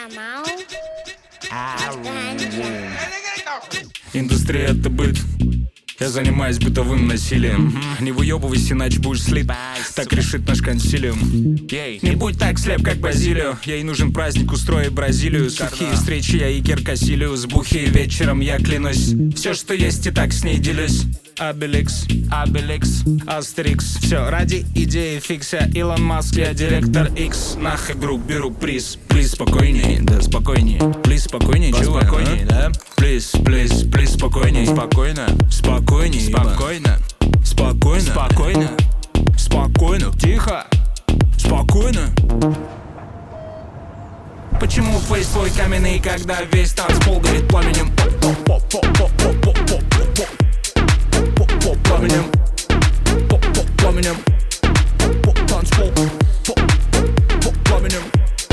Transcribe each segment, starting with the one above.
Индустрия — это быт. Я занимаюсь бытовым насилием. Не выебывайся, иначе будешь слит. Так решит наш консилиум. Не будь так слеп, как Базилио. Ей нужен праздник, устрой Бразилию. Сухие встречи, я Игер Кассилиус. Бухи вечером, я клянусь. Все, что есть, и так с ней делюсь. Обеликс, Астерикс. Все ради идеи фикса. Илон Маск, я директор X. Нах игру, беру приз. Плиз, спокойней, да спокойней. Плиз, спокойней, чувак, спокойней, да? Плиз, спокойней. Спокойно, спокойней, спокойно. Спокойно, спокойно. Спокойно, тихо. Спокойно. Почему фейс твой каменный, когда весь танцпол горит пламенем? Пламенем, пламенем, танцпол, пламенем.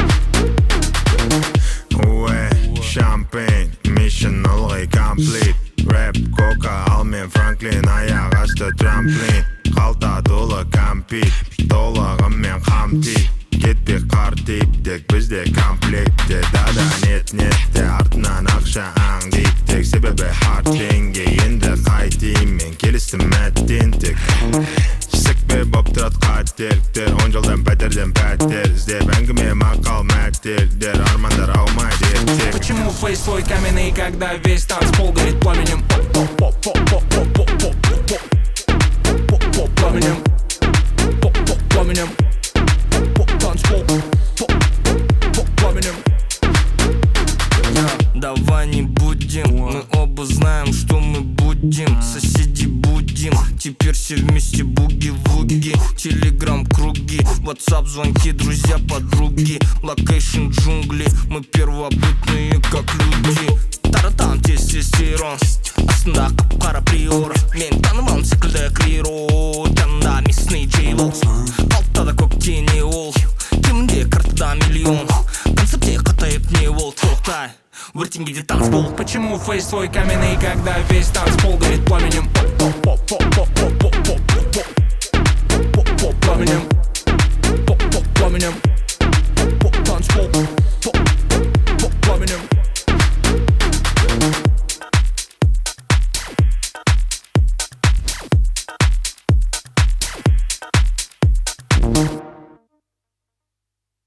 Уэ, шампейн, mission ылғи комплит. Рэп, кока, алмен, Франклин, аяғашты трамплин. Қалта толы компит, толығымен қамтит. Кетпек қар типтек, бізде комплектте. Дада нет-нетте, артынан ақша аңдит. Тек себебі хард теңге, енді қайтейін мен келістім әттен тек. Сікпе боп тұрат қателіктер, 10 жылдан пәтерден пәтер іздеп, әңгіме мақал мәтелдер, армандар аумайды ертек. Почему фейс твой каменный, когда весь танцпол горит пламенем? Пламенем, пламенем. Давай не будем, мы оба знаем, что мы будем. Соседи будем, теперь все вместе буги-вуги. Телеграм круги, ватсап звонки, друзья, подруги. Локейшн джунгли, мы первобытные как люди. Таратан тестостерон, астында қап-қара приор. Мен танымам секілді криро, жанында местный джейлол. Қалтада көк теңе ол, кемінде картада миллион. Концертте қатайып не ол, тоқтай, өртенгеде танцпол. Почему фейс твой каменный, когда весь танцпол горит пламенем? Пламенем, пламенем.